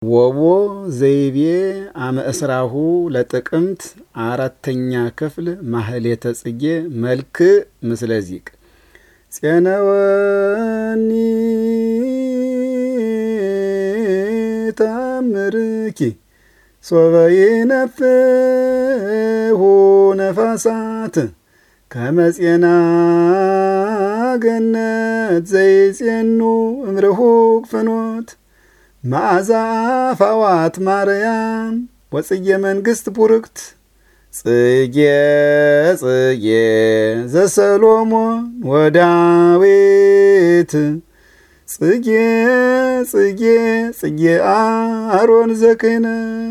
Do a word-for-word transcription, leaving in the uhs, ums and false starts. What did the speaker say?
ወቦ ዘይቤ አመ እስራሁ ለጥቅምት አራተኛ ክፍል ማህሌተ ጽጌ መልክ ምስለ ዚቅ ጼነወኒ ታምርኪ ሶበይነፍሁ ነፋሳት ከመጼና ገነት ዘይጼኑ እምርሁቅ ፍኖት ማዕዛ ፋዋት ማርያም ወጽጌ መንግስት ቡርክት ጽጌ ጽጌ ዘሰሎሞን ወዳዊት ጽጌ ጽጌ ጽጌ አሮን ዘክህነት